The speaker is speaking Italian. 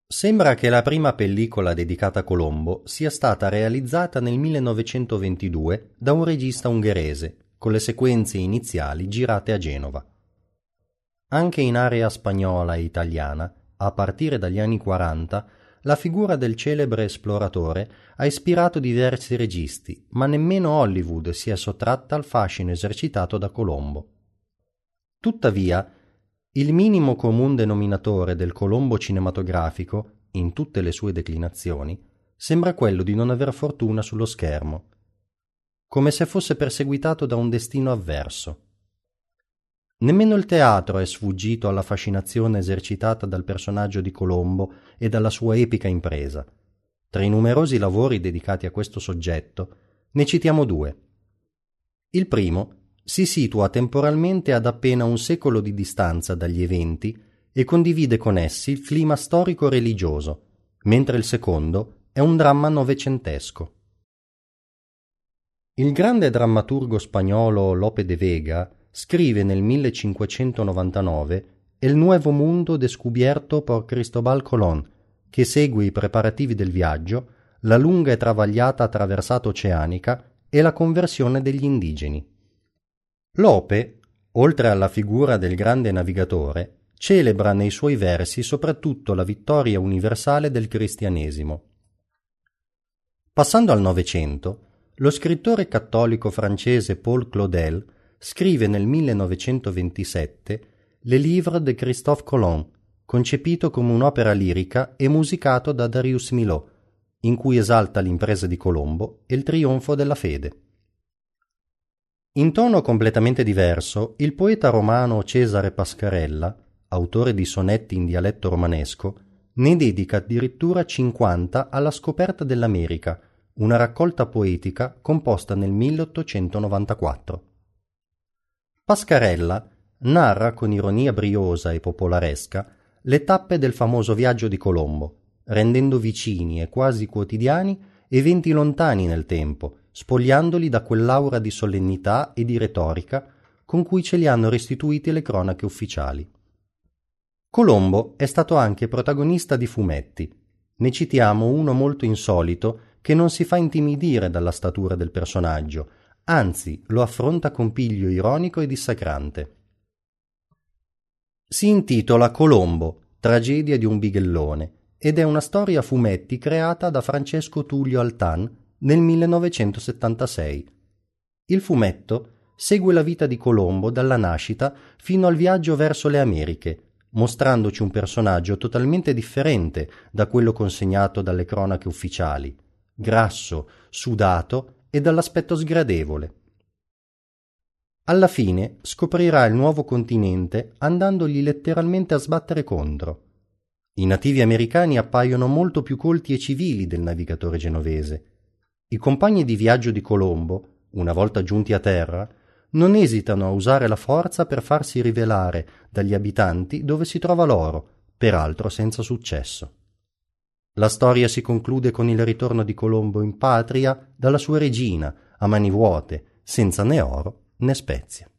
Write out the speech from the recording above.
Sembra che la prima pellicola dedicata a Colombo sia stata realizzata nel 1922 da un regista ungherese, con le sequenze iniziali girate a Genova. Anche in area spagnola e italiana, a partire dagli anni 40, la figura del celebre esploratore ha ispirato diversi registi, ma nemmeno Hollywood si è sottratta al fascino esercitato da Colombo. Tuttavia, il minimo comun denominatore del Colombo cinematografico, in tutte le sue declinazioni, sembra quello di non aver fortuna sullo schermo, come se fosse perseguitato da un destino avverso. Nemmeno il teatro è sfuggito alla fascinazione esercitata dal personaggio di Colombo e dalla sua epica impresa. Tra i numerosi lavori dedicati a questo soggetto, ne citiamo due. Il primo si situa temporalmente ad appena un secolo di distanza dagli eventi e condivide con essi il clima storico-religioso, mentre il secondo è un dramma novecentesco. Il grande drammaturgo spagnolo Lope de Vega scrive nel 1599 El Nuevo Mundo descubierto por Cristóbal Colón, che segue i preparativi del viaggio, la lunga e travagliata traversata oceanica e la conversione degli indigeni. Lope, oltre alla figura del grande navigatore, celebra nei suoi versi soprattutto la vittoria universale del cristianesimo. Passando al Novecento, lo scrittore cattolico francese Paul Claudel scrive nel 1927 Le Livre de Christophe Colomb, concepito come un'opera lirica e musicato da Darius Milhaud, in cui esalta l'impresa di Colombo e il trionfo della fede. In tono completamente diverso, il poeta romano Cesare Pascarella, autore di sonetti in dialetto romanesco, ne dedica addirittura 50 alla scoperta dell'America, una raccolta poetica composta nel 1894. Pascarella narra con ironia briosa e popolaresca le tappe del famoso viaggio di Colombo, rendendo vicini e quasi quotidiani eventi lontani nel tempo, spogliandoli da quell'aura di solennità e di retorica con cui ce li hanno restituiti le cronache ufficiali. Colombo è stato anche protagonista di fumetti. Ne citiamo uno molto insolito che non si fa intimidire dalla statura del personaggio, anzi lo affronta con piglio ironico e dissacrante. Si intitola Colombo, tragedia di un bighellone, ed è una storia a fumetti creata da Francesco Tullio Altan nel 1976. Il fumetto segue la vita di Colombo dalla nascita fino al viaggio verso le Americhe, mostrandoci un personaggio totalmente differente da quello consegnato dalle cronache ufficiali, grasso, sudato e dall'aspetto sgradevole. Alla fine scoprirà il nuovo continente andandogli letteralmente a sbattere contro. I nativi americani appaiono molto più colti e civili del navigatore genovese. I compagni di viaggio di Colombo, una volta giunti a terra, non esitano a usare la forza per farsi rivelare dagli abitanti dove si trova l'oro, peraltro senza successo. La storia si conclude con il ritorno di Colombo in patria dalla sua regina, a mani vuote, senza né oro né spezie.